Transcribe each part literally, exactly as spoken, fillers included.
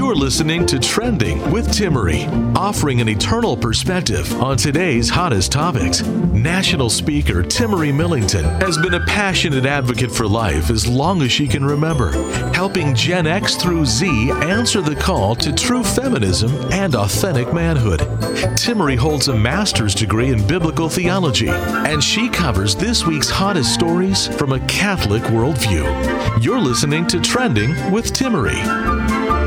You're listening to Trending with Timmerie, offering an eternal perspective on today's hottest topics. National speaker Timmerie Millington has been a passionate advocate for life as long as she can remember, helping Gen X through Z answer the call to true feminism and authentic manhood. Timmerie holds a master's degree in biblical theology, and she covers this week's hottest stories from a Catholic worldview. You're listening to Trending with Timmerie.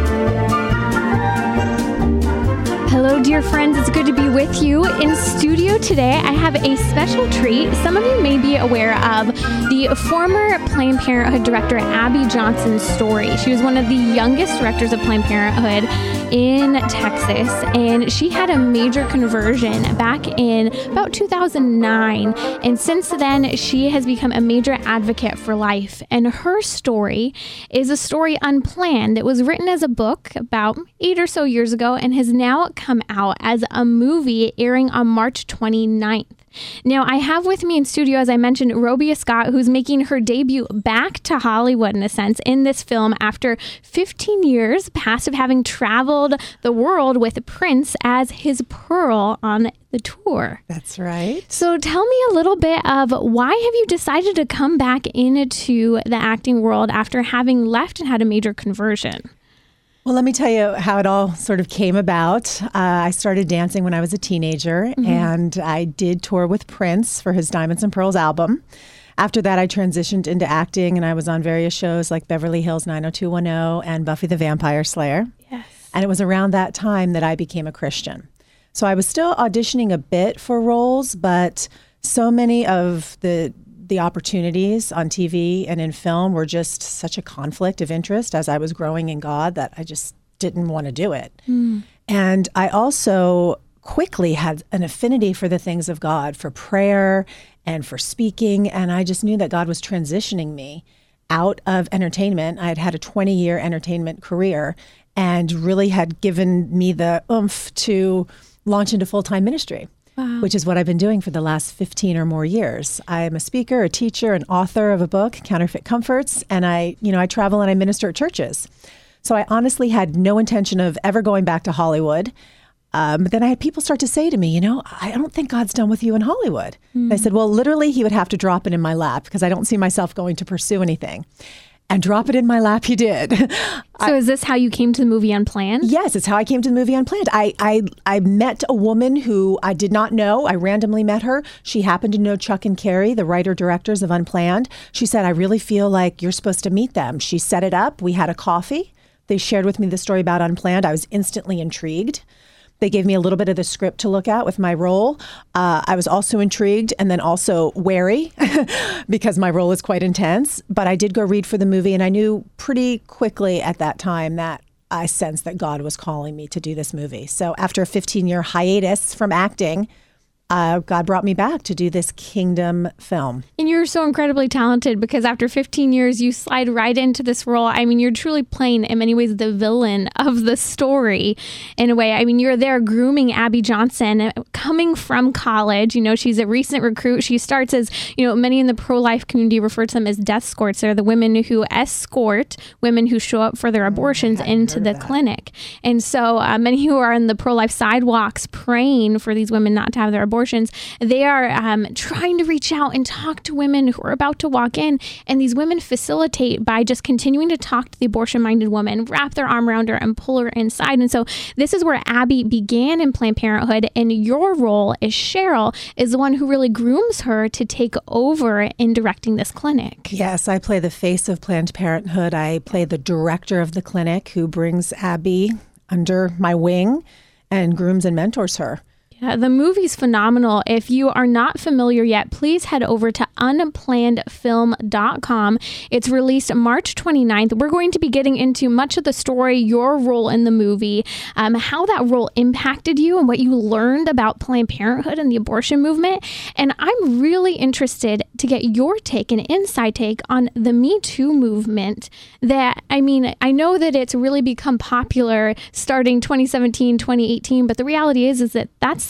Hello, dear friends. It's good to be with you. In studio today, I have a special treat. Some of you may be aware of the former Planned Parenthood director, Abby Johnson's story. She was one of the youngest directors of Planned Parenthood in Texas, and she had a major conversion back in about two thousand nine, and since then she has become a major advocate for life. And her story is a story unplanned that was written as a book about eight or so years ago and has now come out as a movie airing on March twenty-ninth. Now, I have with me in studio, as I mentioned, Robia Scott, who's making her debut back to Hollywood, in a sense, in this film after fifteen years past of having traveled the world with Prince as his Pearl on the tour. That's right. So tell me a little bit of why have you decided to come back into the acting world after having left and had a major conversion? Well, let me tell you how it all sort of came about. Uh, I started dancing when I was a teenager, mm-hmm. and I did tour with Prince for his Diamonds and Pearls album. After that, I transitioned into acting, and I was on various shows like Beverly Hills nine oh two one oh and Buffy the Vampire Slayer. Yes. And it was around that time that I became a Christian. So I was still auditioning a bit for roles, but so many of the the opportunities on T V and in film were just such a conflict of interest as I was growing in God that I just didn't want to do it. Mm. And I also quickly had an affinity for the things of God, for prayer and for speaking. And I just knew that God was transitioning me out of entertainment. I had had a twenty-year entertainment career and really had given me the oomph to launch into full-time ministry. Wow. Which is what I've been doing for the last fifteen or more years. I am a speaker, a teacher, an author of a book, Counterfeit Comforts, and I, you know, I travel and I minister at churches. So I honestly had no intention of ever going back to Hollywood. Um, but then I had people start to say to me, you know, I don't think God's done with you in Hollywood. Mm. I said, well, literally, he would have to drop it in my lap because I don't see myself going to pursue anything. And drop it in my lap, he did. So I, is this how you came to the movie Unplanned? Yes, it's how I came to the movie Unplanned. I, I I met a woman who I did not know. I randomly met her. She happened to know Chuck and Carrie, the writer-directors of Unplanned. She said, I really feel like you're supposed to meet them. She set it up. We had a coffee. They shared with me the story about Unplanned. I was instantly intrigued. They gave me a little bit of the script to look at with my role. Uh, I was also intrigued and then also wary because my role is quite intense. But I did go read for the movie, and I knew pretty quickly at that time that I sensed that God was calling me to do this movie. So after a fifteen-year hiatus from acting, Uh, God brought me back to do this kingdom film. And you're so incredibly talented because after fifteen years, you slide right into this role. I mean, you're truly playing, in many ways, the villain of the story in a way. I mean, you're there grooming Abby Johnson, coming from college. You know, she's a recent recruit. She starts as, you know, many in the pro-life community refer to them as death escorts. They're the women who escort women who show up for their abortions oh, into the clinic. And so uh, many who are in the pro-life sidewalks praying for these women not to have their abortions, they are um, trying to reach out and talk to women who are about to walk in. And these women facilitate by just continuing to talk to the abortion-minded woman, wrap their arm around her and pull her inside. And so this is where Abby began in Planned Parenthood. And your role as Cheryl is the one who really grooms her to take over in directing this clinic. Yes, I play the face of Planned Parenthood. I play the director of the clinic who brings Abby under my wing and grooms and mentors her. Yeah, the movie's phenomenal. If you are not familiar yet, please head over to unplanned film dot com. It's released March twenty-ninth. We're going to be getting into much of the story, your role in the movie, um, how that role impacted you and what you learned about Planned Parenthood and the abortion movement. And I'm really interested to get your take and inside take on the Me Too movement that, I mean, I know that it's really become popular starting twenty seventeen, twenty eighteen, but the reality is, is that that's the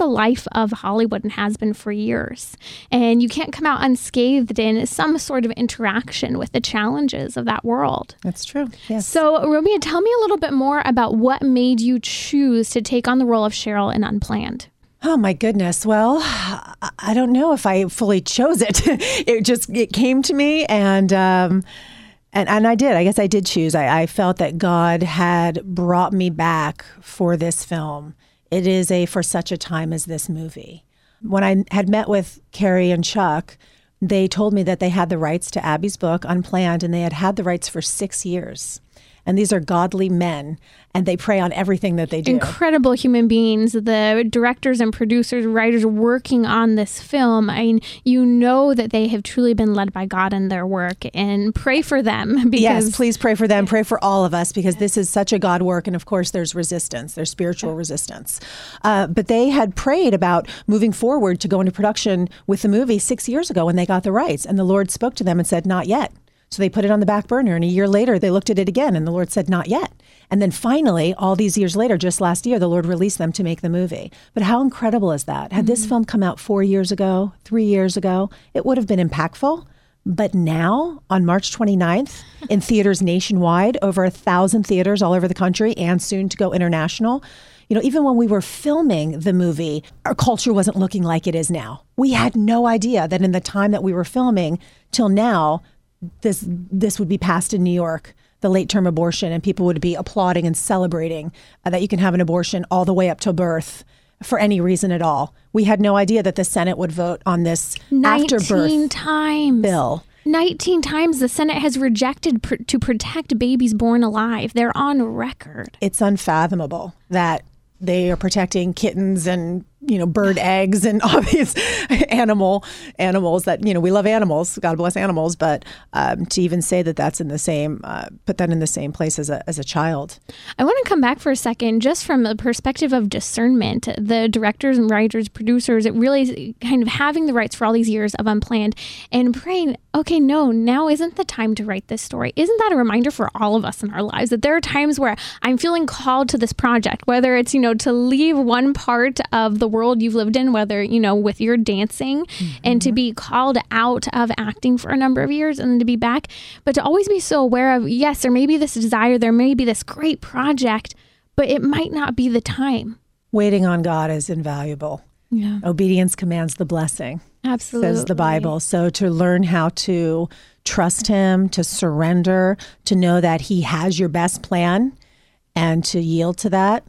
the life of Hollywood and has been for years. And you can't come out unscathed in some sort of interaction with the challenges of that world. That's true. Yes. So, Romia, tell me a little bit more about what made you choose to take on the role of Cheryl in Unplanned. Oh my goodness. Well, I don't know if I fully chose it. It just, it came to me and, um, and, and I did, I guess I did choose. I, I felt that God had brought me back for this film. It is a, for such a time as this movie. When I had met with Carrie and Chuck, they told me that they had the rights to Abby's book, Unplanned, and they had had the rights for six years. And these are godly men, and they pray on everything that they do. Incredible human beings, the directors and producers, writers working on this film. I mean, you know that they have truly been led by God in their work, and pray for them. Because yes, please pray for them. Pray for all of us, because this is such a God work. And of course, there's resistance. There's spiritual resistance. Uh, but they had prayed about moving forward to go into production with the movie six years ago when they got the rights. And the Lord spoke to them and said, not yet. So they put it on the back burner, and a year later, they looked at it again, and the Lord said, not yet. And then finally, all these years later, just last year, the Lord released them to make the movie. But how incredible is that? Had mm-hmm. this film come out four years ago, three years ago, it would have been impactful. But now, on March twenty-ninth, in theaters nationwide, over a thousand theaters all over the country, and soon to go international, you know, even when we were filming the movie, our culture wasn't looking like it is now. We had no idea that in the time that we were filming till now, this this would be passed in New York, the late-term abortion, and people would be applauding and celebrating uh, that you can have an abortion all the way up to birth for any reason at all. We had no idea that the Senate would vote on this after birth times. bill. nineteen times the Senate has rejected pr- to protect babies born alive. They're on record. It's unfathomable that they are protecting kittens and, you know, bird eggs and all these animal animals that, you know, we love animals. God bless animals. But um, to even say that that's in the same, uh, put that in the same place as a, as a child. I want to come back for a second, just from the perspective of discernment. The directors and writers, producers, it really kind of having the rights for all these years of Unplanned and praying, okay, no, now isn't the time to write this story. Isn't that a reminder for all of us in our lives that there are times where I'm feeling called to this project, whether it's, you know, to leave one part of the world you've lived in, whether, you know, with your dancing, mm-hmm. and to be called out of acting for a number of years and then to be back, but to always be so aware of, yes, there may be this desire, there may be this great project, but it might not be the time. Waiting on God is invaluable. Yeah. Obedience commands the blessing. Absolutely. Says the Bible. So to learn how to trust him, to surrender, to know that he has your best plan and to yield to that.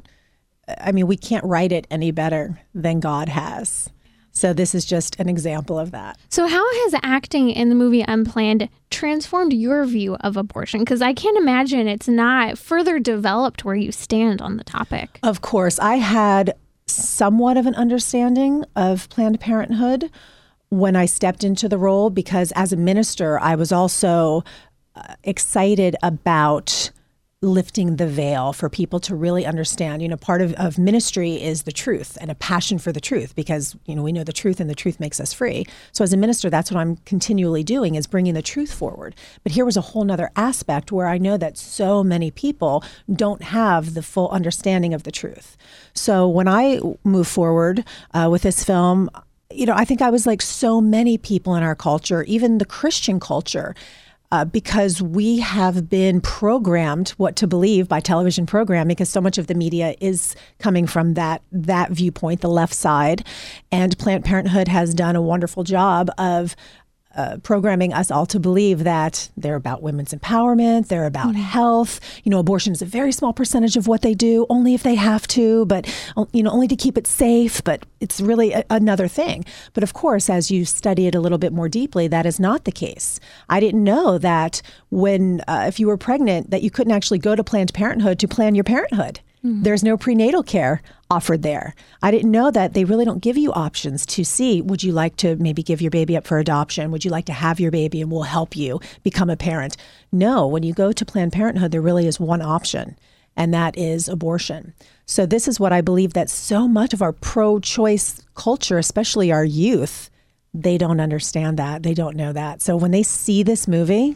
I mean, we can't write it any better than God has. So this is just an example of that. So how has acting in the movie Unplanned transformed your view of abortion? Because I can't imagine it's not further developed where you stand on the topic. Of course. I had somewhat of an understanding of Planned Parenthood when I stepped into the role, because as a minister, I was also uh, excited about lifting the veil for people to really understand. You know, part of, of ministry is the truth and a passion for the truth, because, you know, we know the truth and the truth makes us free. So as a minister, that's what I'm continually doing, is bringing the truth forward. But here was a whole nother aspect where I know that so many people don't have the full understanding of the truth. So when I move forward uh, with this film, you know, I think I was like so many people in our culture, even the Christian culture, Uh, because we have been programmed what to believe by television programming, because so much of the media is coming from that that viewpoint, the left side. And Planned Parenthood has done a wonderful job of uh, programming us all to believe that they're about women's empowerment, they're about mm-hmm. health. You know, abortion is a very small percentage of what they do, only if they have to, but, you know, only to keep it safe. But it's really a, another thing. But of course, as you study it a little bit more deeply, that is not the case. I didn't know that when, uh, if you were pregnant, that you couldn't actually go to Planned Parenthood to plan your parenthood. Mm-hmm. There's no prenatal care offered there. I didn't know that they really don't give you options to see, would you like to maybe give your baby up for adoption? Would you like to have your baby and we'll help you become a parent? No, when you go to Planned Parenthood, there really is one option, and that is abortion. So this is what I believe, that so much of our pro-choice culture, especially our youth, they don't understand that. They don't know that. So when they see this movie,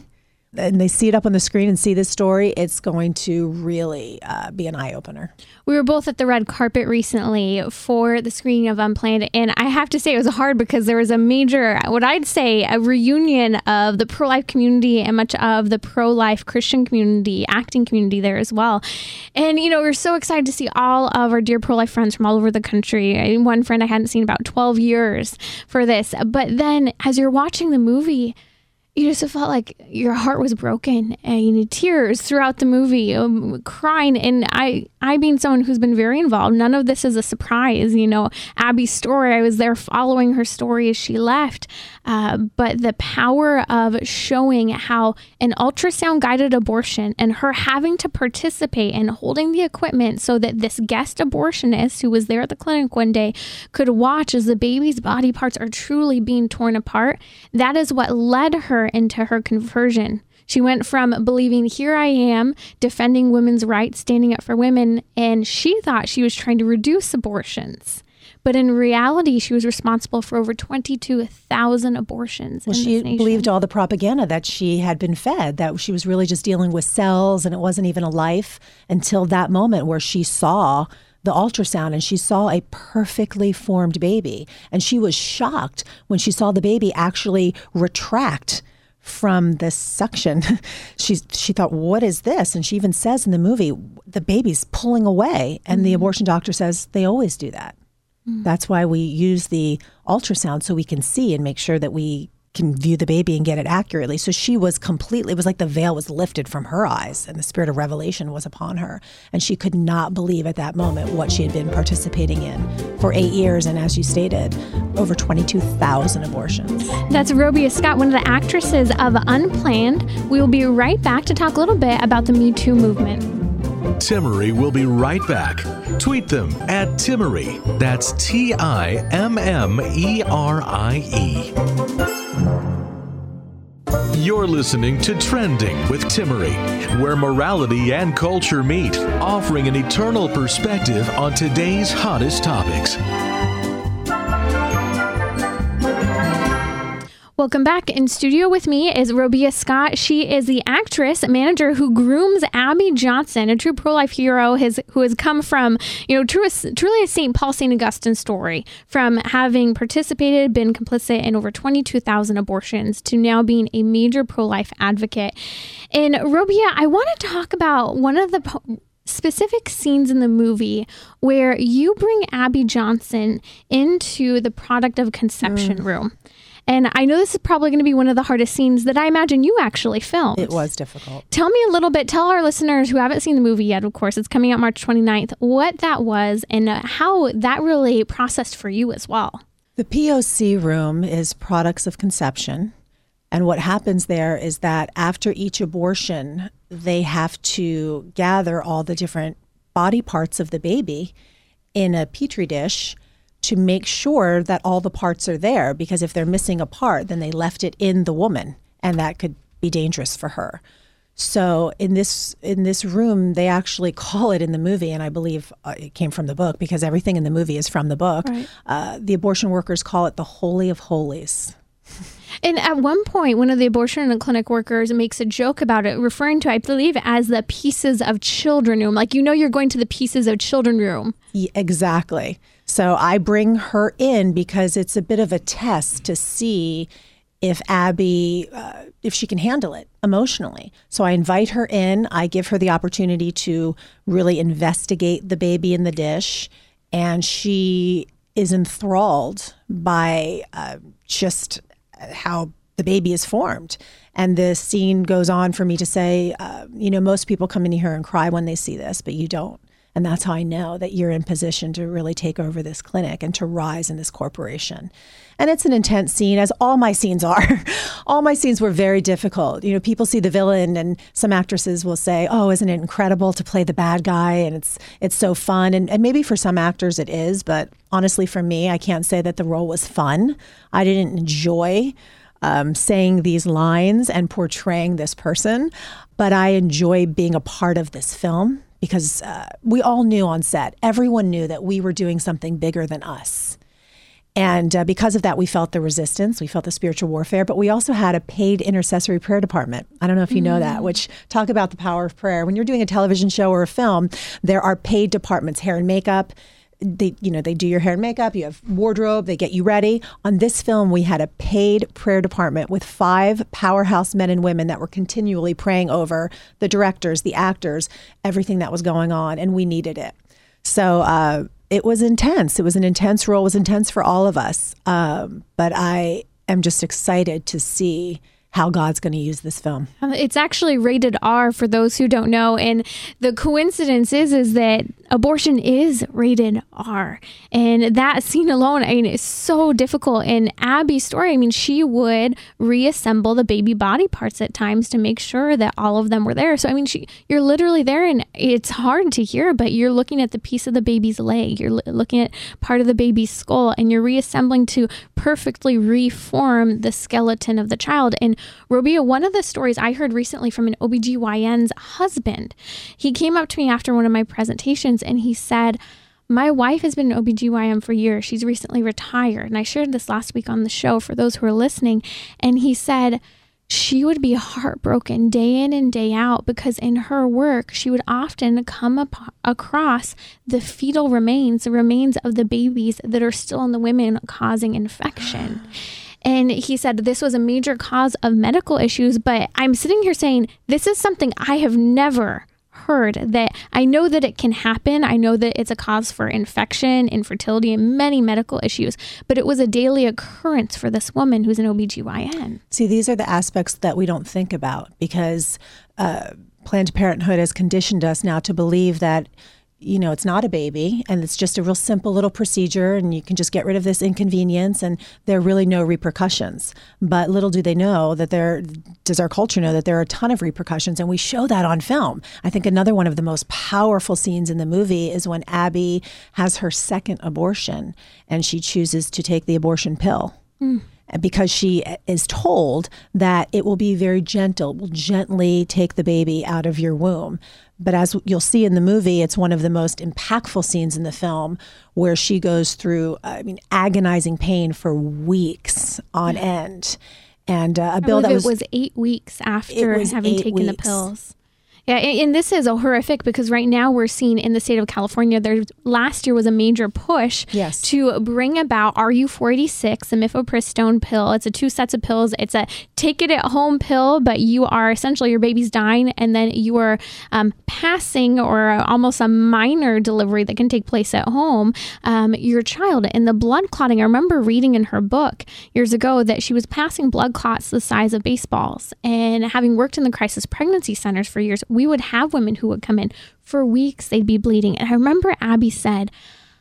and they see it up on the screen and see this story, it's going to really uh, be an eye-opener. We were both at the red carpet recently for the screening of Unplanned, and I have to say it was hard because there was a major, what I'd say, a reunion of the pro-life community and much of the pro-life Christian community, acting community there as well. And, you know, we we're so excited to see all of our dear pro-life friends from all over the country. One friend I hadn't seen in about twelve years for this. But then as you're watching the movie, you just felt like your heart was broken and you need tears throughout the movie, um, crying. And I, I being someone who's been very involved, none of this is a surprise. You know, Abby's story, I was there following her story as she left. Uh, but the power of showing how an ultrasound guided abortion and her having to participate and holding the equipment so that this guest abortionist who was there at the clinic one day could watch as the baby's body parts are truly being torn apart. That is what led her into her conversion. She went from believing, here I am defending women's rights, standing up for women, and she thought she was trying to reduce abortions. But in reality, she was responsible for over twenty-two thousand abortions. Well, in she this nation. believed all the propaganda that she had been fed, that she was really just dealing with cells and it wasn't even a life, until that moment where she saw the ultrasound and she saw a perfectly formed baby. And she was shocked when she saw the baby actually retract from this suction. she she thought, what is this? And she even says in the movie, the baby's pulling away. And mm-hmm. the abortion doctor says, they always do that. Mm-hmm. That's why we use the ultrasound, so we can see and make sure that we can view the baby and get it accurately. So she was completely, it was like the veil was lifted from her eyes and the spirit of revelation was upon her. And she could not believe at that moment what she had been participating in for eight years. And as you stated, over twenty-two thousand abortions. That's Robia Scott, one of the actresses of Unplanned. We will be right back to talk a little bit about the Me Too movement. Timmerie will be right back. Tweet them at Timmerie. That's T I M M E R I E. You're listening to Trending with Timmerie, where morality and culture meet, offering an eternal perspective on today's hottest topics. Welcome back. In studio with me is Robia Scott. She is the actress manager who grooms Abby Johnson, a true pro-life hero his, who has come from, you know, true, truly a Saint Paul, Saint Augustine story, from having participated, been complicit in over twenty-two thousand abortions to now being a major pro-life advocate. And Robia, I want to talk about one of the po- specific scenes in the movie where you bring Abby Johnson into the product of conception mm. room. And I know this is probably going to be one of the hardest scenes that I imagine you actually filmed. It was difficult. Tell me a little bit, tell our listeners who haven't seen the movie yet, of course, it's coming out March twenty-ninth, what that was and how that really processed for you as well. The P O C room is products of conception. And what happens there is that after each abortion, they have to gather all the different body parts of the baby in a petri dish to make sure that all the parts are there, because if they're missing a part, then they left it in the woman, and that could be dangerous for her. So in this in this room, they actually call it in the movie, and I believe uh, it came from the book because everything in the movie is from the book. Right. Uh, the abortion workers call it the Holy of Holies. And at one point, one of the abortion and clinic workers makes a joke about it, referring to, I believe, as the pieces of children room. Like, you know, you're going to the pieces of children room. Yeah, exactly. So I bring her in because it's a bit of a test to see if Abby, uh, if she can handle it emotionally. So I invite her in. I give her the opportunity to really investigate the baby in the dish. And she is enthralled by uh, just how the baby is formed. And the scene goes on for me to say, uh, you know, most people come in here and cry when they see this, but you don't. And that's how I know that you're in position to really take over this clinic and to rise in this corporation. And it's an intense scene, as all my scenes are. All my scenes were very difficult. You know, people see the villain, and some actresses will say, oh, isn't it incredible to play the bad guy? And it's it's so fun. And, and maybe for some actors it is, but honestly for me, I can't say that the role was fun. I didn't enjoy um, saying these lines and portraying this person, but I enjoy being a part of this film. Because uh, we all knew on set, everyone knew that we were doing something bigger than us. And uh, because of that, we felt the resistance, we felt the spiritual warfare, but we also had a paid intercessory prayer department. I don't know if you know that, which talk about the power of prayer. When you're doing a television show or a film, there are paid departments, hair and makeup. They, you know, they do your hair and makeup, you have wardrobe, they get you ready. On this film, we had a paid prayer department with five powerhouse men and women that were continually praying over the directors, the actors, everything that was going on, and we needed it. So, uh, it was intense. It was an intense role. It was intense for all of us. Um, but I am just excited to see how God's going to use this film. It's actually rated R for those who don't know. And the coincidence is, is that abortion is rated R. And that scene alone, I mean, it's so difficult. In Abby's story, I mean, she would reassemble the baby body parts at times to make sure that all of them were there. So, I mean, she, you're literally there, and it's hard to hear, but you're looking at the piece of the baby's leg. You're looking at part of the baby's skull, and you're reassembling to perfectly reform the skeleton of the child. And Robia, one of the stories I heard recently from an O B G Y N's husband, he came up to me after one of my presentations and he said, my wife has been an O B G Y N for years. She's recently retired. And I shared this last week on the show for those who are listening. And he said she would be heartbroken day in and day out because in her work, she would often come up across the fetal remains, the remains of the babies that are still in the women causing infection. And he said this was a major cause of medical issues, but I'm sitting here saying this is something I have never heard. That I know that it can happen. I know that it's a cause for infection, infertility, and many medical issues, but it was a daily occurrence for this woman who's an O B G Y N. See, these are the aspects that we don't think about because uh, Planned Parenthood has conditioned us now to believe that you know, it's not a baby and it's just a real simple little procedure and you can just get rid of this inconvenience and there are really no repercussions. But little do they know that there, does our culture know that there are a ton of repercussions, and we show that on film. I think another one of the most powerful scenes in the movie is when Abby has her second abortion and she chooses to take the abortion pill. Mm. Because she is told that it will be very gentle, will gently take the baby out of your womb. But as you'll see in the movie, it's one of the most impactful scenes in the film where she goes through, I mean, agonizing pain for weeks on end. And uh, a bill that was... It was eight weeks after having taken weeks. the pills. Yeah, and this is a horrific because right now we're seeing in the state of California, there last year was a major push yes. to bring about R U four eighty-six, the mifepristone pill. It's a two sets of pills. It's a take it at home pill, but you are essentially, your baby's dying, and then you are um, passing or almost a minor delivery that can take place at home, um, your child. And the blood clotting, I remember reading in her book years ago that she was passing blood clots the size of baseballs. And having worked in the crisis pregnancy centers for years, we would have women who would come in for weeks, they'd be bleeding. And I remember Abby said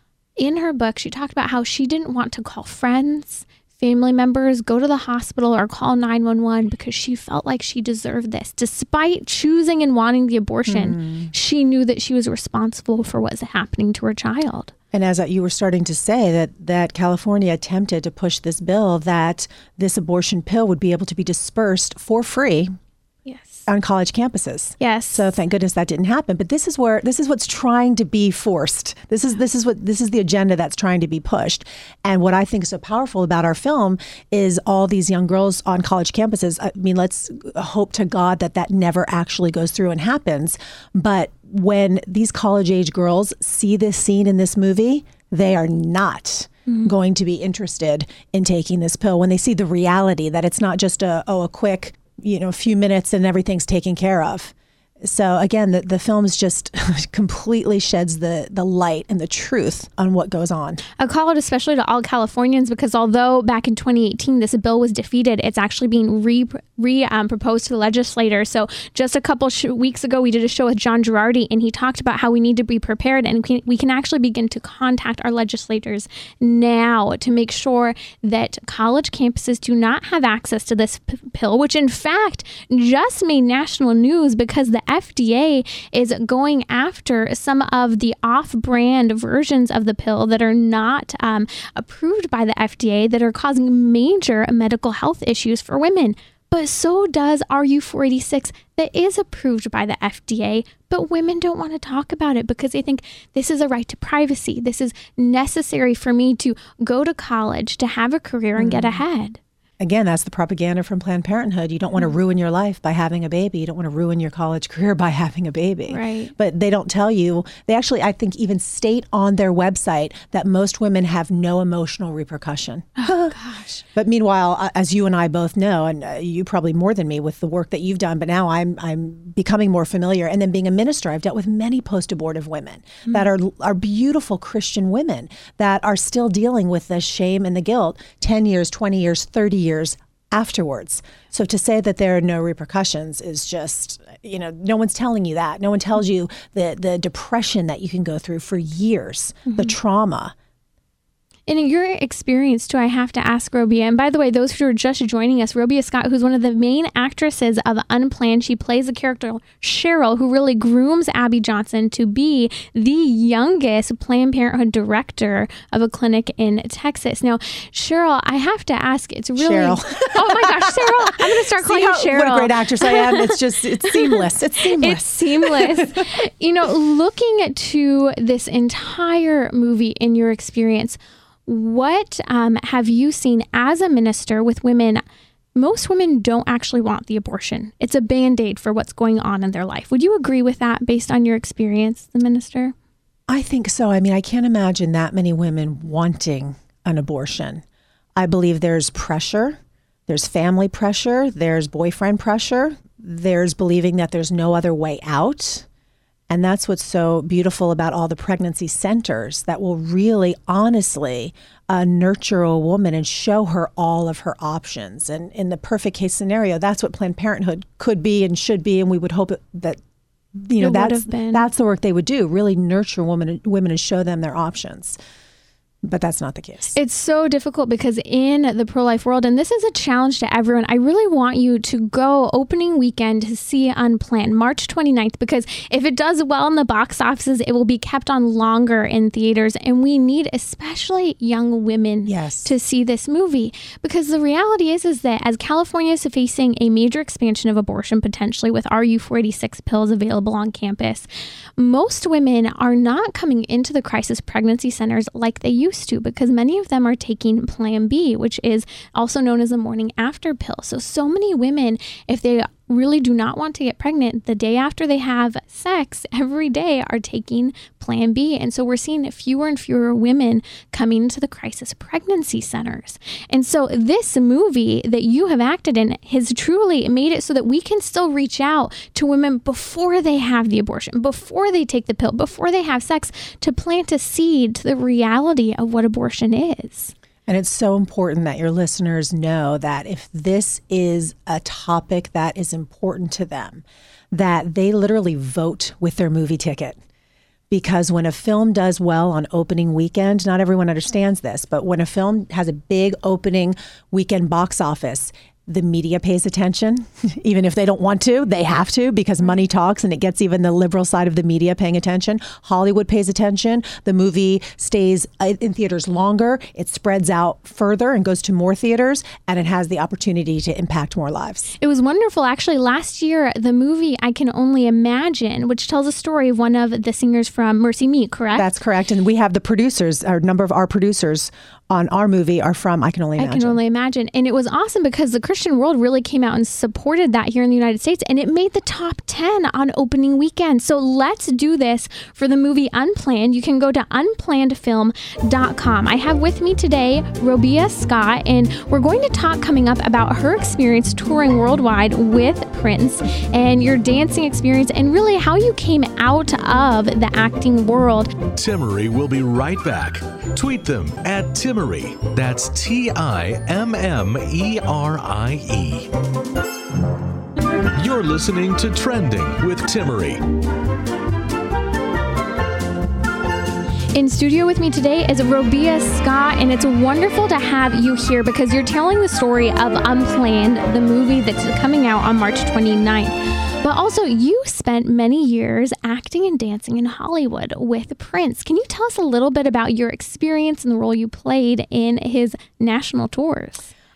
in her book, she talked about how she didn't want to call friends, family members, go to the hospital or call nine one one because she felt like she deserved this. Despite choosing and wanting the abortion, mm. she knew that she was responsible for what was happening to her child. And as you were starting to say, that, that California attempted to push this bill that this abortion pill would be able to be dispersed for free. Yes. On college campuses. Yes. So thank goodness that didn't happen. But this is where this is what's trying to be forced. This is this is what this is the agenda that's trying to be pushed. And what I think is so powerful about our film is all these young girls on college campuses. I mean, let's hope to God that that never actually goes through and happens. But when these college age girls see this scene in this movie, they are not mm-hmm. going to be interested in taking this pill. When they see the reality that it's not just a oh a quick you know, a few minutes and everything's taken care of. So again, the, the film just completely sheds the, the light and the truth on what goes on. I call it especially to all Californians because although back in twenty eighteen this bill was defeated, it's actually being re, re um, proposed to the legislators. So just a couple sh- weeks ago, we did a show with John Girardi, and he talked about how we need to be prepared, and we can, we can actually begin to contact our legislators now to make sure that college campuses do not have access to this p- pill, which in fact just made national news because the F D A is going after some of the off-brand versions of the pill that are not um, approved by the F D A that are causing major medical health issues for women. But so does R U four eighty-six that is approved by the F D A, but women don't want to talk about it because they think this is a right to privacy. This is necessary for me to go to college, to have a career and mm-hmm. get ahead. Again, that's the propaganda from Planned Parenthood. You don't want to ruin your life by having a baby. You don't want to ruin your college career by having a baby. Right. But they don't tell you. They actually, I think, even state on their website that most women have no emotional repercussion. Oh, gosh. But meanwhile, as you and I both know, and you probably more than me with the work that you've done, but now I'm I'm becoming more familiar. And then being a minister, I've dealt with many post-abortive women mm-hmm. that are are beautiful Christian women that are still dealing with the shame and the guilt ten years, twenty years, thirty years afterwards. So to say that there are no repercussions is just, you know, no one's telling you that. No one tells you the the depression that you can go through for years, mm-hmm. the trauma. In your experience, too, I have to ask Robia, and by the way, those who are just joining us, Robia Scott, who's one of the main actresses of Unplanned, she plays the character Cheryl, who really grooms Abby Johnson to be the youngest Planned Parenthood director of a clinic in Texas. Now, Cheryl, I have to ask, it's really... Cheryl. Oh my gosh, Cheryl. I'm going to start calling you Cheryl. What a great actress I am. It's just, it's seamless. It's seamless. It's seamless. You know, looking to this entire movie in your experience, what um, have you seen as a minister with women? Most women don't actually want the abortion. It's a Band-Aid for what's going on in their life. Would you agree with that based on your experience, the minister? I think so. I mean, I can't imagine that many women wanting an abortion. I believe there's pressure. There's family pressure. There's boyfriend pressure. There's believing that there's no other way out. And that's what's so beautiful about all the pregnancy centers that will really honestly uh, nurture a woman and show her all of her options. And in the perfect case scenario, that's what Planned Parenthood could be and should be. And we would hope that, you know, it that's, been. that's the work they would do, really nurture women, women and show them their options. But that's not the case. It's so difficult because in the pro-life world, and this is a challenge to everyone, I really want you to go opening weekend to see Unplanned, March twenty-ninth, because if it does well in the box offices, it will be kept on longer in theaters. And we need especially young women yes. to see this movie. Because the reality is, is that as California is facing a major expansion of abortion, potentially with R U four eighty-six pills available on campus, most women are not coming into the crisis pregnancy centers like they used to, because many of them are taking Plan B, which is also known as a morning after pill. So, so many women, if they really do not want to get pregnant, the day after they have sex every day are taking Plan B. And so we're seeing fewer and fewer women coming into the crisis pregnancy centers. And so this movie that you have acted in has truly made it so that we can still reach out to women before they have the abortion, before they take the pill, before they have sex, to plant a seed to the reality of what abortion is. And it's so important that your listeners know that if this is a topic that is important to them, that they literally vote with their movie ticket. Because when a film does well on opening weekend, not everyone understands this, but when a film has a big opening weekend box office, the media pays attention. Even if they don't want to, they have to, because money talks, and it gets even the liberal side of the media paying attention. Hollywood pays attention. The movie stays in theaters longer. It spreads out further and goes to more theaters, and it has the opportunity to impact more lives. It was wonderful. Actually, last year, the movie I Can Only Imagine, which tells a story of one of the singers from Mercy Me, correct? That's correct. And we have the producers, a number of our producers on our movie are from I Can Only Imagine. I Can Only Imagine. And it was awesome because the Christian world really came out and supported that here in the United States, and it made the top ten on opening weekend. So let's do this for the movie Unplanned. You can go to unplanned film dot com. I have with me today Robia Scott, and we're going to talk coming up about her experience touring worldwide with Prince and your dancing experience and really how you came out of the acting world. Timmerie will be right back. Tweet them at Timmerie. That's T I M M E R I E. You're listening to Trending with Timmerie. In studio with me today is Robia Scott, and it's wonderful to have you here because you're telling the story of Unplanned, the movie that's coming out on March twenty-ninth. But also, you spent many years acting and dancing in Hollywood with Prince. Can you tell us a little bit about your experience and the role you played in his national tours?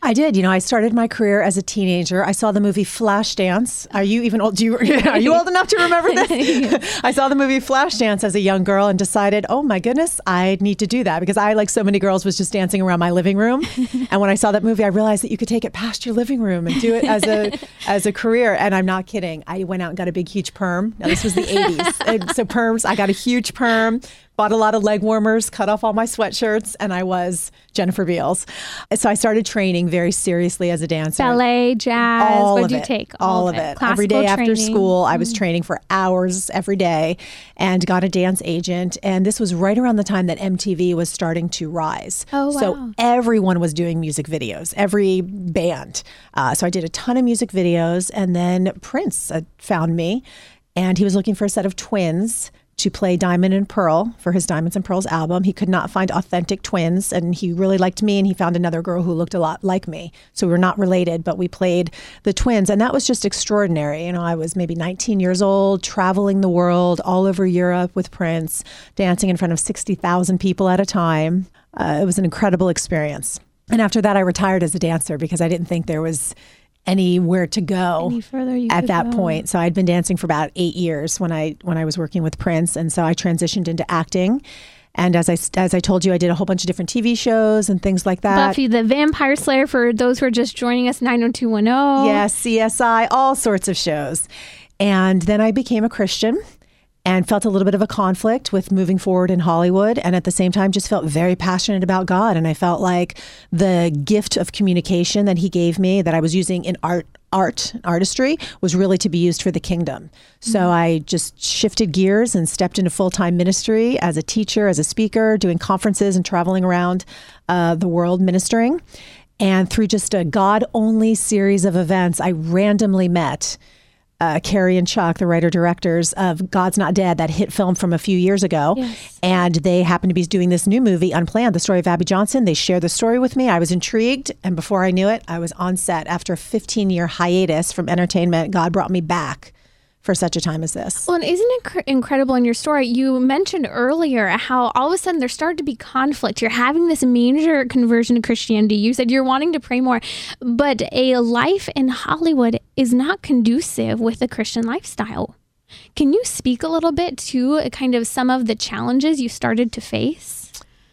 I did. You know, I started my career as a teenager. I saw the movie Flashdance. Are you even old? Do you, are you old enough to remember this? I saw the movie Flashdance as a young girl and decided, oh my goodness, I need to do that because I, like so many girls, was just dancing around my living room. And when I saw that movie, I realized that you could take it past your living room and do it as a as a career. And I'm not kidding. I went out and got a big, huge perm. Now, this was the eighties. And so perms, I got a huge perm. Bought a lot of leg warmers, cut off all my sweatshirts, and I was Jennifer Beals. So I started training very seriously as a dancer. Ballet, jazz, all what of did you it, take? All, all of it. it. Every day training. After school, I was mm. training for hours every day and got a dance agent. And this was right around the time that M T V was starting to rise. Oh, wow. So everyone was doing music videos, every band. Uh, so I did a ton of music videos. And then Prince uh, found me, and he was looking for a set of twins to play Diamond and Pearl for his Diamonds and Pearls album. He could not find authentic twins, and he really liked me, and he found another girl who looked a lot like me. So we were not related, but we played the twins, and that was just extraordinary. You know, I was maybe nineteen years old, traveling the world, all over Europe with Prince, dancing in front of sixty thousand people at a time. Uh, it was an incredible experience. And after that, I retired as a dancer because I didn't think there was anywhere to go Any further you at that go. point. So I'd been dancing for about eight years when I when I was working with Prince, and so I transitioned into acting. And as I as I told you, I did a whole bunch of different T V shows and things like that. Buffy the Vampire Slayer, for those who are just joining us, nine oh two one oh. Yes, C S I, all sorts of shows. And then I became a Christian and felt a little bit of a conflict with moving forward in Hollywood, and at the same time just felt very passionate about God. And I felt like the gift of communication that he gave me, that I was using in art, art, artistry, was really to be used for the kingdom. So mm-hmm. I just shifted gears and stepped into full-time ministry as a teacher, as a speaker, doing conferences and traveling around uh, the world ministering. And through just a God-only series of events, I randomly met Uh, Carrie and Chuck, the writer-directors of God's Not Dead, that hit film from a few years ago. Yes. And they happened to be doing this new movie, Unplanned, the story of Abby Johnson. They shared the story with me. I was intrigued. And before I knew it, I was on set. After a fifteen-year hiatus from entertainment, God brought me back for such a time as this. Well, and isn't it cr- incredible in your story? You mentioned earlier how all of a sudden there started to be conflict. You're having this major conversion to Christianity. You said you're wanting to pray more, but a life in Hollywood is not conducive with the Christian lifestyle. Can you speak a little bit to kind of some of the challenges you started to face?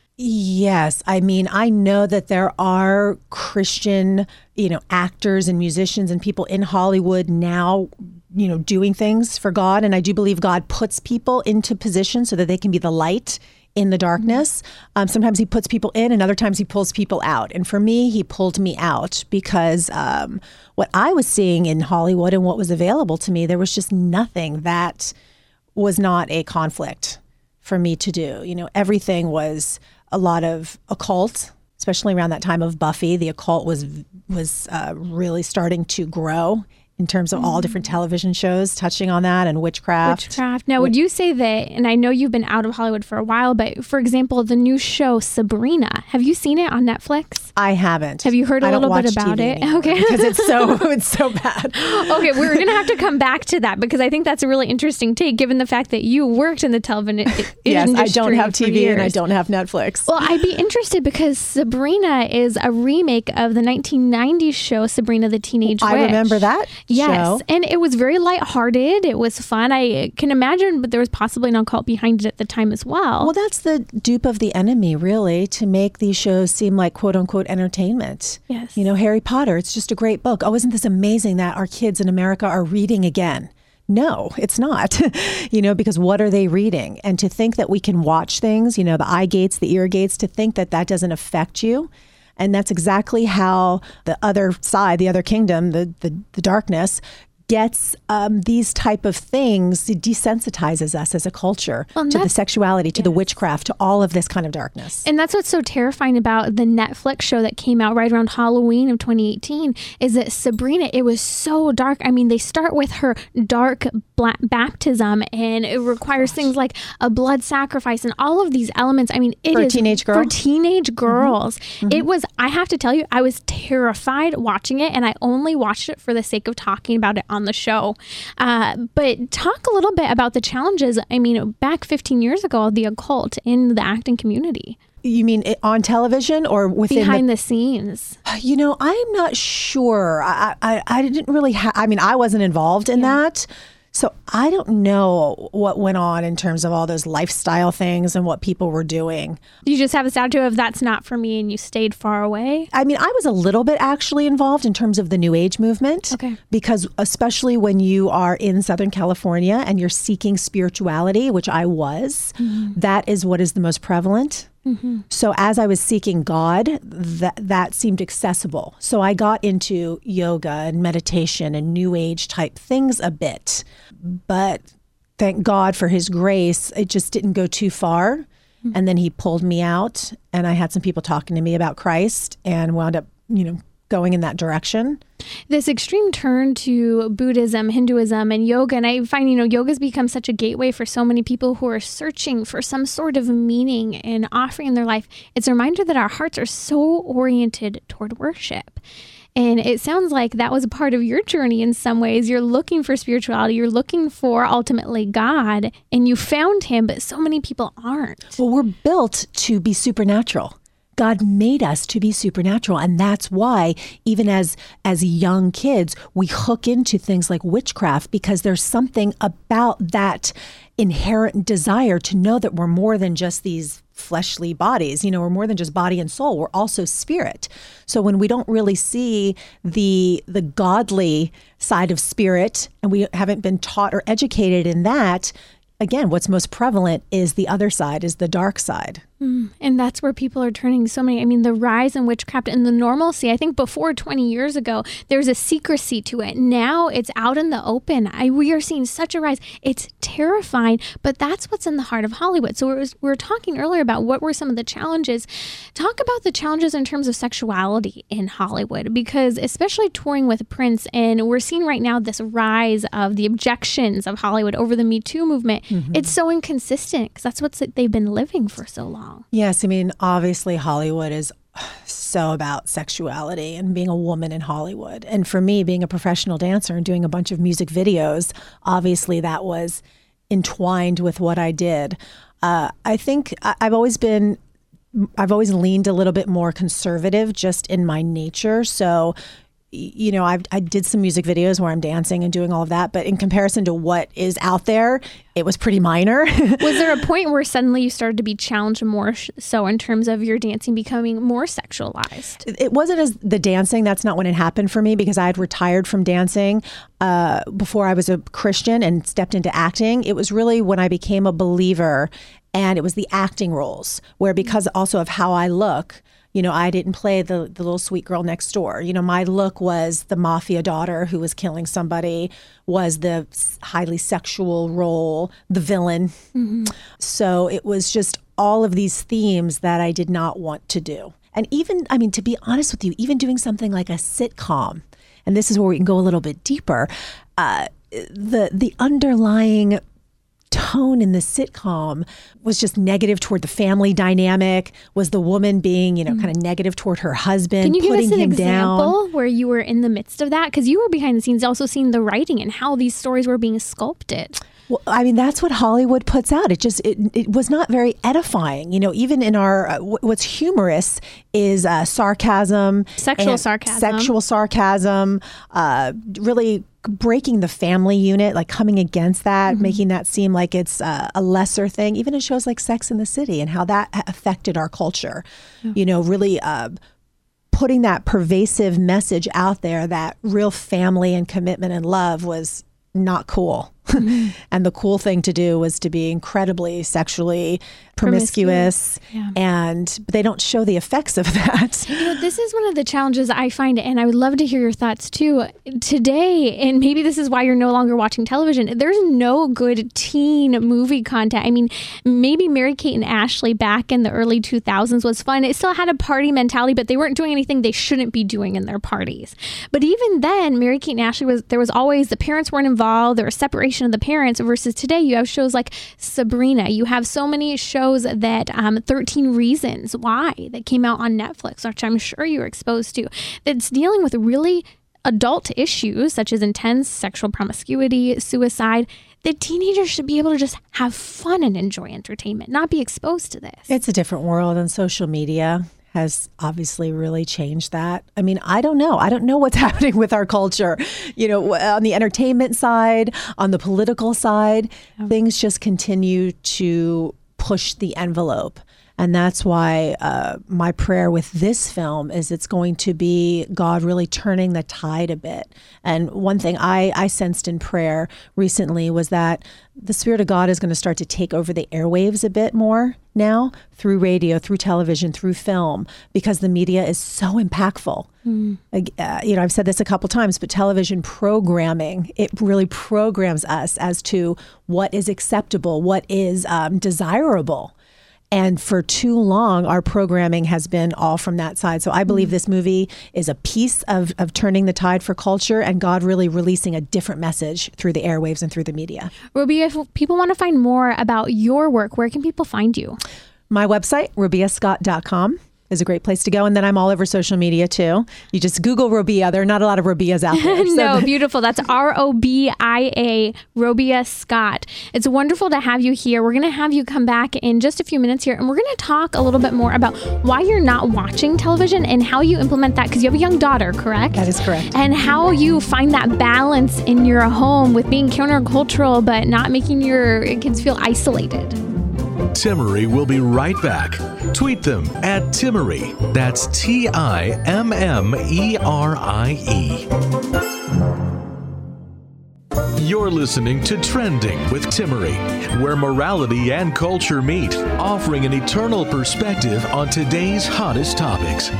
Yes. I mean, I know that there are Christian, you know, actors and musicians and people in Hollywood now, you know, doing things for God. And I do believe God puts people into positions so that they can be the light in the darkness. Um, sometimes he puts people in, and other times he pulls people out. And for me, he pulled me out because um, what I was seeing in Hollywood and what was available to me, there was just nothing that was not a conflict for me to do. You know, everything was a lot of occult, especially around that time of Buffy. The occult was was uh, really starting to grow in terms of all different television shows touching on that, and witchcraft. Witchcraft. Now, would you say that, and I know you've been out of Hollywood for a while, but for example, the new show Sabrina, have you seen it on Netflix? I haven't. Have you heard a I little don't bit watch about T V it? anymore Okay. Because it's so it's so bad. Okay, we're going to have to come back to that because I think that's a really interesting take, given the fact that you worked in the television industry. Yes, I don't have T V years. and I don't have Netflix. Well, I'd be interested because Sabrina is a remake of the nineteen nineties show Sabrina the Teenage Witch. I remember that yes, show. And it was very lighthearted. It was fun. I can imagine, but there was possibly an occult behind it at the time as well. Well, that's the dupe of the enemy, really, to make these shows seem like quote unquote entertainment. Yes. You know, Harry Potter, it's just a great book. Oh, isn't this amazing that our kids in America are reading again? No, it's not, you know, because what are they reading? And to think that we can watch things, you know, the eye gates, the ear gates, to think that that doesn't affect you. And that's exactly how the other side, the other kingdom, the the, the darkness, gets um, these type of things. It desensitizes us as a culture well, to the sexuality, to yes. the witchcraft, to all of this kind of darkness. And that's what's so terrifying about the Netflix show that came out right around Halloween of twenty eighteen is that Sabrina, it was so dark. I mean, they start with her dark black baptism, and it requires Gosh. things like a blood sacrifice and all of these elements. I mean, it for is a teenage girl? for teenage girls. Mm-hmm. Mm-hmm. It was, I have to tell you, I was terrified watching it, and I only watched it for the sake of talking about it on the show. Uh, but talk a little bit about the challenges. I mean, back fifteen years ago, the occult in the acting community. You mean it on television or within behind the, the scenes? You know, I'm not sure. I I, I didn't really have, I mean, I wasn't involved in yeah. that. So I don't know what went on in terms of all those lifestyle things and what people were doing. You just have this attitude of that's not for me and you stayed far away? I mean, I was a little bit actually involved in terms of the New Age movement. Okay. Because especially when you are in Southern California and you're seeking spirituality, which I was, mm-hmm. that is what is the most prevalent. Mm-hmm. So as I was seeking God, that that seemed accessible. So I got into yoga and meditation and New Age type things a bit. But thank God for his grace, it just didn't go too far. Mm-hmm. And then he pulled me out and I had some people talking to me about Christ and wound up, you know, going in that direction. This extreme turn to Buddhism, Hinduism, and yoga, and I find, you know, yoga's become such a gateway for so many people who are searching for some sort of meaning and offering in their life. It's a reminder that our hearts are so oriented toward worship. And it sounds like that was a part of your journey in some ways. You're looking for spirituality. You're looking for ultimately God, and you found him, but so many people aren't. Well, we're built to be supernatural. God made us to be supernatural. And that's why even as as young kids, we hook into things like witchcraft because there's something about that inherent desire to know that we're more than just these fleshly bodies. You know, we're more than just body and soul. We're also spirit. So when we don't really see the the godly side of spirit and we haven't been taught or educated in that, again, what's most prevalent is the other side, is the dark side. Mm, and that's where people are turning so many. I mean, the rise in witchcraft and the normalcy. I think before twenty years ago, there's a secrecy to it. Now it's out in the open. I, we are seeing such a rise. It's terrifying, but that's what's in the heart of Hollywood. So we were talking earlier about what were some of the challenges. Talk about the challenges in terms of sexuality in Hollywood, because especially touring with Prince, and we're seeing right now this rise of the objections of Hollywood over the Me Too movement. Mm-hmm. It's so inconsistent because that's what they've been living for so long. Yes, I mean, obviously Hollywood is so about sexuality and being a woman in Hollywood. And for me, being a professional dancer and doing a bunch of music videos, obviously that was entwined with what I did. Uh, I think I've always been, I've always leaned a little bit more conservative just in my nature. So you know, I've, I did some music videos where I'm dancing and doing all of that, but in comparison to what is out there, it was pretty minor. Was there a point where suddenly you started to be challenged more so in terms of your dancing becoming more sexualized? It wasn't as the dancing. That's not when it happened for me because I had retired from dancing uh, before I was a Christian and stepped into acting. It was really when I became a believer, and it was the acting roles where, because also of how I look, you know, I didn't play the, the little sweet girl next door. You know, my look was the mafia daughter who was killing somebody, was the highly sexual role, the villain. Mm-hmm. So it was just all of these themes that I did not want to do. And even, I mean, to be honest with you, even doing something like a sitcom, and this is where we can go a little bit deeper, uh, the the underlying tone in the sitcom was just negative toward the family dynamic, was the woman being, you know, mm. kind of negative toward her husband, Can you putting give us an him example down. Where you were in the midst of that? Because you were behind the scenes also seeing the writing and how these stories were being sculpted. Well, I mean, that's what Hollywood puts out. It just, it, it was not very edifying. You know, even in our, uh, w- what's humorous is uh, sarcasm. Sexual sarcasm. Sexual sarcasm, uh, really breaking the family unit, like coming against that, mm-hmm. making that seem like it's uh, a lesser thing, even in shows like Sex and the City and how that affected our culture. Yeah. You know, really uh, putting that pervasive message out there that real family and commitment and love was not cool. Mm-hmm. And the cool thing to do was to be incredibly sexually promiscuous, promiscuous. Yeah. And they don't show the effects of that. You know, this is one of the challenges I find, and I would love to hear your thoughts too. Today, and maybe this is why you're no longer watching television, there's no good teen movie content. I mean, maybe Mary-Kate and Ashley back in the early two thousands was fun. It still had a party mentality, but they weren't doing anything they shouldn't be doing in their parties. But even then, Mary-Kate and Ashley, was there was always, the parents weren't involved, there was separation of the parents, versus today you have shows like Sabrina. You have so many shows that um, thirteen Reasons Why that came out on Netflix, which I'm sure you're exposed to, that's dealing with really adult issues such as intense sexual promiscuity, suicide, the teenagers should be able to just have fun and enjoy entertainment, not be exposed to this. It's a different world, and social media has obviously really changed that. I mean, I don't know. I don't know what's happening with our culture. You know, on the entertainment side, on the political side, yeah. things just continue to push the envelope. And that's why uh, my prayer with this film is it's going to be God really turning the tide a bit. And one thing I, I sensed in prayer recently was that the Spirit of God is going to start to take over the airwaves a bit more now through radio, through television, through film, because the media is so impactful. Mm. Uh, you know, I've said this a couple times, but television programming, it really programs us as to what is acceptable, what is um, desirable. And for too long, our programming has been all from that side. So I believe this movie is a piece of, of turning the tide for culture and God really releasing a different message through the airwaves and through the media. Robia, if people want to find more about your work, where can people find you? My website, robia scott dot com. is a great place to go. And then I'm all over social media too. You just Google Robia. There are not a lot of Robias out there. So no, beautiful. That's R O B I A, Robia Scott. It's wonderful to have you here. We're going to have you come back in just a few minutes here, and we're going to talk a little bit more about why you're not watching television and how you implement that, because you have a young daughter, correct? That is correct. And how you find that balance in your home with being countercultural, but not making your kids feel isolated. Timmerie will be right back. Tweet them at Timmerie. That's T I M M E R I E. You're listening to Trending with Timmerie, where morality and culture meet, offering an eternal perspective on today's hottest topics.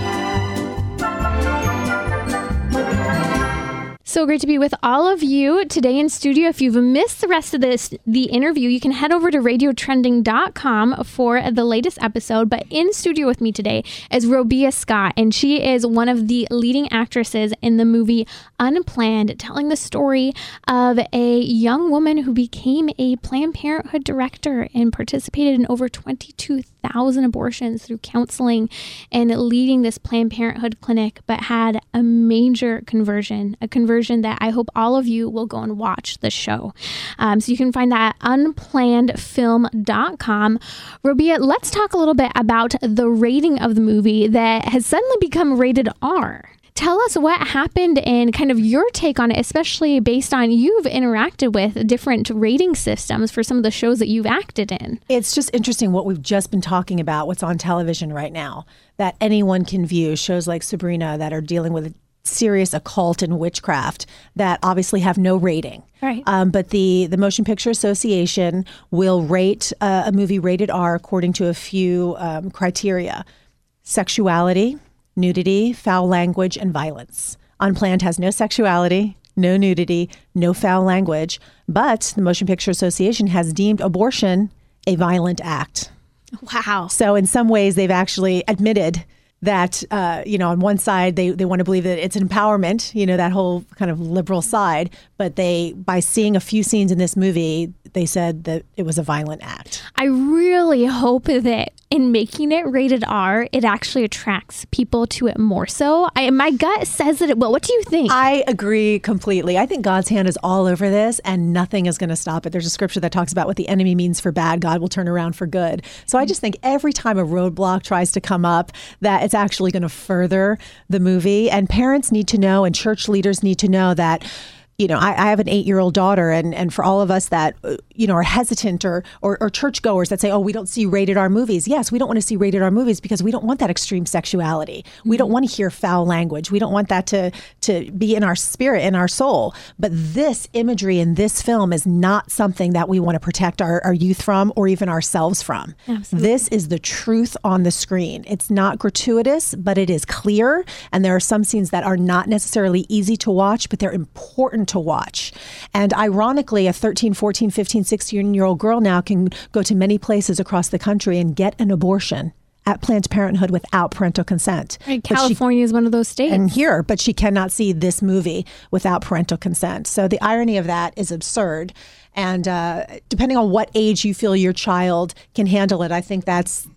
So great to be with all of you today in studio. If you've missed the rest of this, the interview, you can head over to radio trending dot com for the latest episode. But in studio with me today is Robia Scott, and she is one of the leading actresses in the movie Unplanned, telling the story of a young woman who became a Planned Parenthood director and participated in over twenty-two thousand abortions through counseling and leading this Planned Parenthood clinic, but had a major conversion, a conversion that I hope all of you will go and watch the show. Um, so you can find that at unplanned film dot com. Robia, let's talk a little bit about the rating of the movie that has suddenly become rated R. Tell us what happened and kind of your take on it, especially based on you've interacted with different rating systems for some of the shows that you've acted in. It's just interesting what we've just been talking about, what's on television right now, that anyone can view. Shows like Sabrina that are dealing with serious occult and witchcraft that obviously have no rating. Right. Um, but the, the Motion Picture Association will rate uh, a movie rated R according to a few um, criteria: sexuality, nudity, foul language, and violence. Unplanned has no sexuality, no nudity, no foul language, but the Motion Picture Association has deemed abortion a violent act. Wow. So in some ways, they've actually admitted that, uh, you know, on one side, they, they want to believe that it's an empowerment, you know, that whole kind of liberal side. But they, by seeing a few scenes in this movie, they said that it was a violent act. I really hope that in making it rated R, it actually attracts people to it more so. I, my gut says that it will. What do you think? I agree completely. I think God's hand is all over this and nothing is going to stop it. There's a scripture that talks about what the enemy means for bad, God will turn around for good. So I just think every time a roadblock tries to come up, that it's actually going to further the movie. And parents need to know, and church leaders need to know that, you know, I, I have an eight-year-old daughter, and, and for all of us that, you know, are hesitant or, or or churchgoers that say, oh, we don't see rated R movies. Yes, we don't want to see rated R movies because we don't want that extreme sexuality. We don't want to hear foul language. We don't want that to, to be in our spirit, in our soul. But this imagery in this film is not something that we want to protect our, our youth from or even ourselves from. Absolutely. This is the truth on the screen. It's not gratuitous, but it is clear. And there are some scenes that are not necessarily easy to watch, but they're important to watch. And ironically, a thirteen, fourteen, fifteen, sixteen-year-old girl now can go to many places across the country and get an abortion at Planned Parenthood without parental consent. Right, California she, is one of those states. And here, but she cannot see this movie without parental consent. So the irony of that is absurd. And uh, depending on what age you feel your child can handle it, I think that's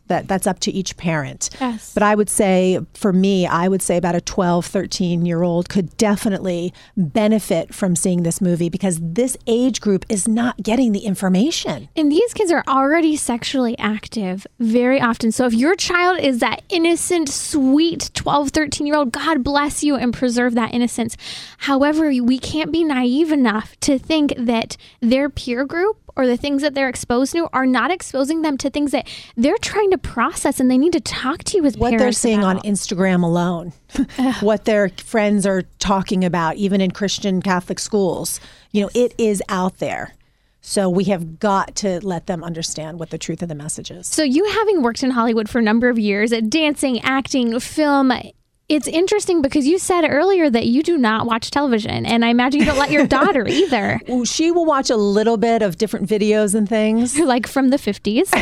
That that's up to each parent. Yes. But I would say, for me, I would say about a twelve, thirteen year old could definitely benefit from seeing this movie because this age group is not getting the information. And these kids are already sexually active very often. So if your child is that innocent, sweet twelve, thirteen year old, God bless you and preserve that innocence. However, we can't be naive enough to think that their peer group or the things that they're exposed to are not exposing them to things that they're trying to process, and they need to talk to you as what parents they're seeing about. on Instagram alone, what their friends are talking about, even in Christian Catholic schools. You know, it is out there. So we have got to let them understand what the truth of the message is. So you having worked in Hollywood for a number of years at dancing, acting, film, it's interesting because you said earlier that you do not watch television, and I imagine you don't let your daughter either. Well, she will watch a little bit of different videos and things. Like from the fifties.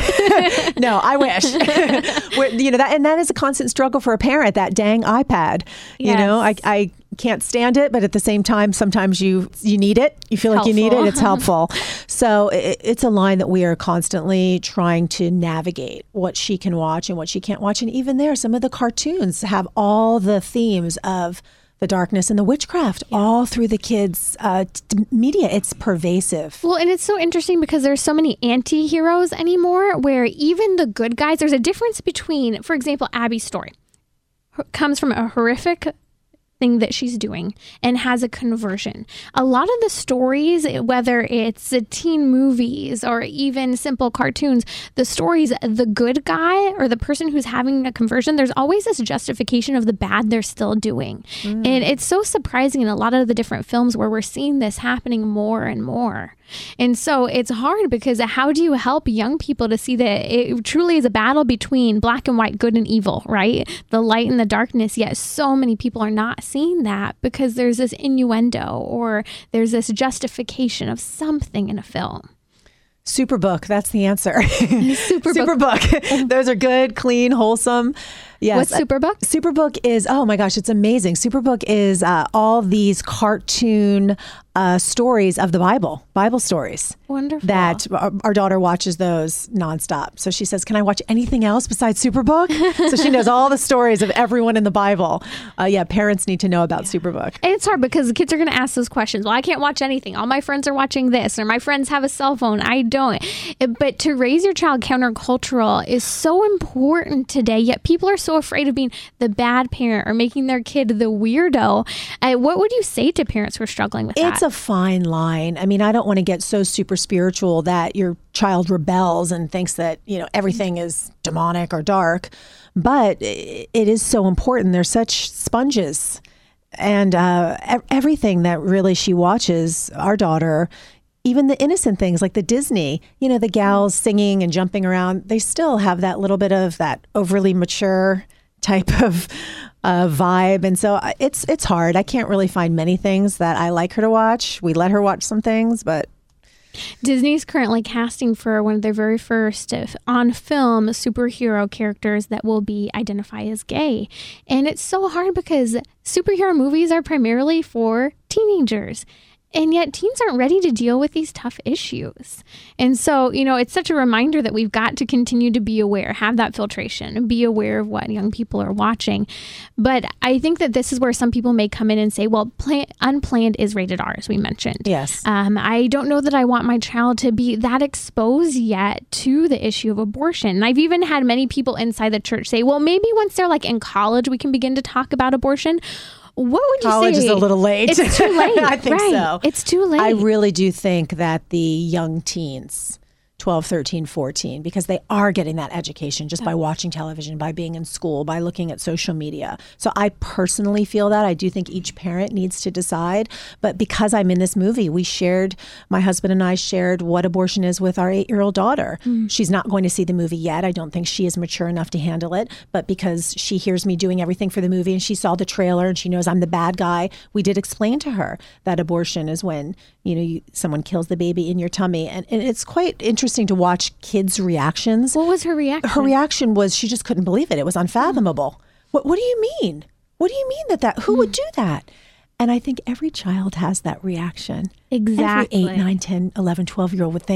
No, I wish. We're, you know, that, and that is a constant struggle for a parent, that dang iPad. You Yes. know, I, I can't stand it, but at the same time, sometimes you you need it. You feel like you need it. It's helpful. So it, it's a line that we are constantly trying to navigate what she can watch and what she can't watch. And even there, some of the cartoons have all the themes of the darkness and the witchcraft all through the kids' uh, t- media. It's pervasive. Well, and it's so interesting because there's so many anti-heroes anymore where even the good guys, there's a difference between, for example, Abby's story Her- comes from a horrific thing that she's doing and has a conversion. A lot of the stories, whether it's the teen movies or even simple cartoons, the stories, the good guy or the person who's having a conversion, there's always this justification of the bad they're still doing. Mm. And it's so surprising in a lot of the different films where we're seeing this happening more and more. And so it's hard because how do you help young people to see that it truly is a battle between black and white, good and evil, right? The light and the darkness, yet so many people are not seeing that because there's this innuendo or there's this justification of something in a film. Superbook, that's the answer. Superbook. Superbook. Those are good, clean, wholesome. Yes. What's Superbook? Superbook is, oh my gosh, it's amazing. Superbook is uh, all these cartoon uh, stories of the Bible, Bible stories. Wonderful. That our, our daughter watches those nonstop. So she says, can I watch anything else besides Superbook? So she knows all the stories of everyone in the Bible. Uh, yeah, parents need to know about yeah. Superbook. And it's hard because the kids are going to ask those questions. Well, I can't watch anything. All my friends are watching this, or my friends have a cell phone. I don't. But to raise your child countercultural is so important today, yet people are so afraid of being the bad parent or making their kid the weirdo. Uh, what would you say to parents who are struggling with that? It's a fine line. I mean, I don't want to get so super spiritual that your child rebels and thinks that, you know, everything is demonic or dark, but it is so important. They're such sponges, and uh, everything that really she watches, our daughter, even the innocent things like the Disney, you know, the gals singing and jumping around, they still have that little bit of that overly mature type of uh, vibe. And so it's it's hard. I can't really find many things that I like her to watch. We let her watch some things, but Disney's currently casting for one of their very first on film superhero characters that will be identified as gay. And it's so hard because superhero movies are primarily for teenagers. And yet teens aren't ready to deal with these tough issues. And so, you know, it's such a reminder that we've got to continue to be aware, have that filtration, and be aware of what young people are watching. But I think that this is where some people may come in and say, well, plan- Unplanned is rated R, as we mentioned. Yes. Um, I don't know that I want my child to be that exposed yet to the issue of abortion. And I've even had many people inside the church say, well, maybe once they're like in college, we can begin to talk about abortion. What would you College say? College is a little late. It's too late. I think right. so. It's too late. I really do think that the young teens, twelve, thirteen, fourteen, because they are getting that education just by watching television, by being in school, by looking at social media. So I personally feel that. I do think each parent needs to decide. But because I'm in this movie, we shared, my husband and I shared what abortion is with our eight-year-old daughter. Mm. She's not going to see the movie yet. I don't think she is mature enough to handle it. But because she hears me doing everything for the movie and she saw the trailer and she knows I'm the bad guy, we did explain to her that abortion is when, you know, you, someone kills the baby in your tummy. And, and it's quite interesting to watch kids' reactions. What was her reaction? Her reaction was she just couldn't believe it. It was unfathomable. Mm. What What do you mean? What do you mean that that? Who mm. would do that? And I think every child has that reaction. Exactly. Every eight, nine, ten, eleven, twelve-year-old would think,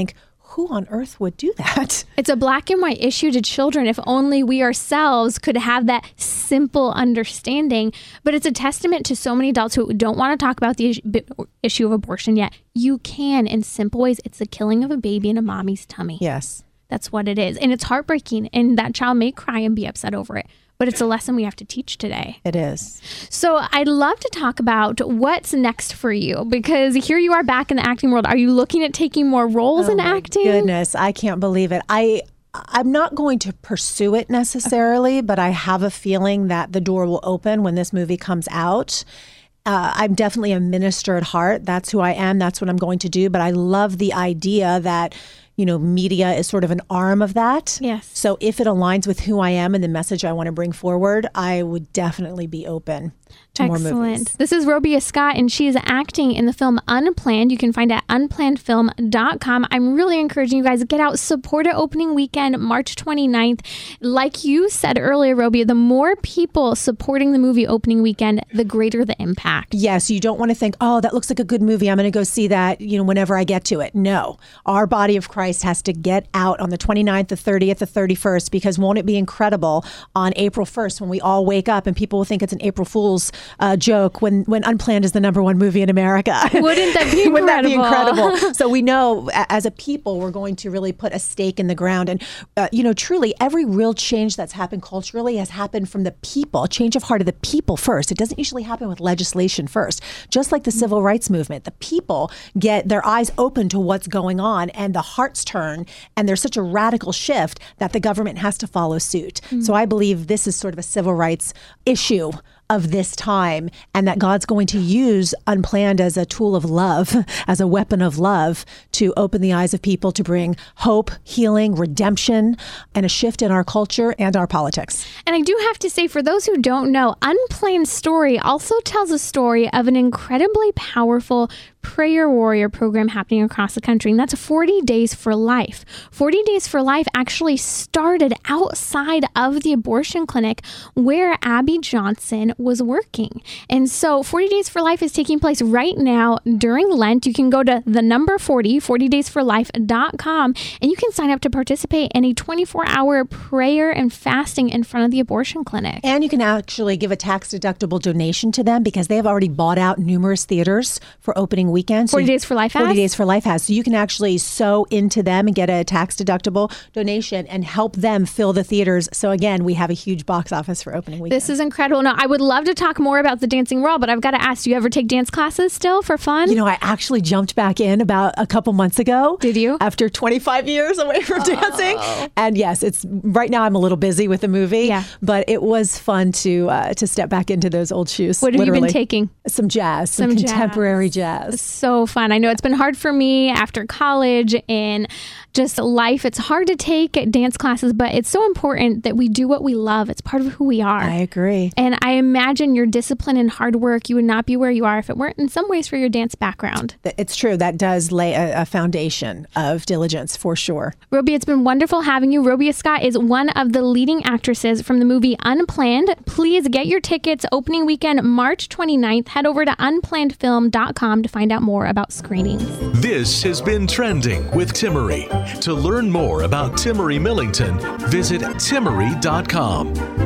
who on earth would do that? It's a black and white issue to children. If only we ourselves could have that simple understanding. But it's a testament to so many adults who don't want to talk about the issue of abortion yet. You can, in simple ways. It's the killing of a baby in a mommy's tummy. Yes. That's what it is. And it's heartbreaking. And that child may cry and be upset over it. But it's a lesson we have to teach today. It is. So I'd love to talk about what's next for you, because here you are back in the acting world. Are you looking at taking more roles oh in my acting? Goodness, I can't believe it. I I'm not going to pursue it necessarily, but I have a feeling that the door will open when this movie comes out. Uh, I'm definitely a minister at heart. That's who I am. That's what I'm going to do. But I love the idea that, you know, media is sort of an arm of that. Yes. So if it aligns with who I am and the message I want to bring forward, I would definitely be open to Excellent. more movies. This is Robia Scott, and she is acting in the film Unplanned. You can find it at unplanned film dot com. I'm really encouraging you guys to get out, support it opening weekend, March twenty-ninth. Like you said earlier, Robia, the more people supporting the movie opening weekend, the greater the impact. Yes, you don't want to think, oh, that looks like a good movie. I'm going to go see that, you know, whenever I get to it. No, our body of Christ has to get out on the twenty-ninth, the thirtieth, the thirty-first, because won't it be incredible on April first when we all wake up and people will think it's an April Fool's uh, joke when, when Unplanned is the number one movie in America. Wouldn't that be incredible? Wouldn't that be incredible? So we know as a people, we're going to really put a stake in the ground. And, uh, you know, truly every real change that's happened culturally has happened from the people, a change of heart of the people first. It doesn't usually happen with legislation first. Just like the civil rights movement, the people get their eyes open to what's going on and the hearts turn, and there's such a radical shift that the government has to follow suit. Mm-hmm. So I believe this is sort of a civil rights issue of this time, and that God's going to use Unplanned as a tool of love, as a weapon of love to open the eyes of people, to bring hope, healing, redemption, and a shift in our culture and our politics. And I do have to say, for those who don't know, Unplanned Story also tells a story of an incredibly powerful prayer warrior program happening across the country, and that's forty days for life. forty days for life actually started outside of the abortion clinic where Abby Johnson was working. And so forty days for life is taking place right now during Lent. You can go to the number forty, forty days for life dot com, and you can sign up to participate in a twenty-four hour prayer and fasting in front of the abortion clinic. And you can actually give a tax deductible donation to them because they have already bought out numerous theaters for opening weekend. forty Days for Life has? forty Days for Life has. So you can actually sow into them and get a tax deductible donation and help them fill the theaters. So again, we have a huge box office for opening weekend. This is incredible. Now, I would love to talk more about the dancing world, but I've got to ask, do you ever take dance classes still for fun? You know, I actually jumped back in about a couple months ago. Did you? After twenty-five years away from oh. dancing. And yes, it's right now I'm a little busy with the movie, yeah. but it was fun to uh, to step back into those old shoes. What have literally. you been taking? Some jazz, some, some contemporary jazz. jazz. So fun. I know it's been hard for me after college and just life. It's hard to take dance classes, but it's so important that we do what we love. It's part of who we are. I agree. And I imagine your discipline and hard work, you would not be where you are if it weren't in some ways for your dance background. It's true. That does lay a, a foundation of diligence for sure. Robia, it's been wonderful having you. Robia Scott is one of the leading actresses from the movie Unplanned. Please get your tickets opening weekend, March twenty-ninth. Head over to unplanned film dot com to find out more about screenings. This has been Trending with Timmerie. To learn more about Timmerie Millington, visit timmerie dot com.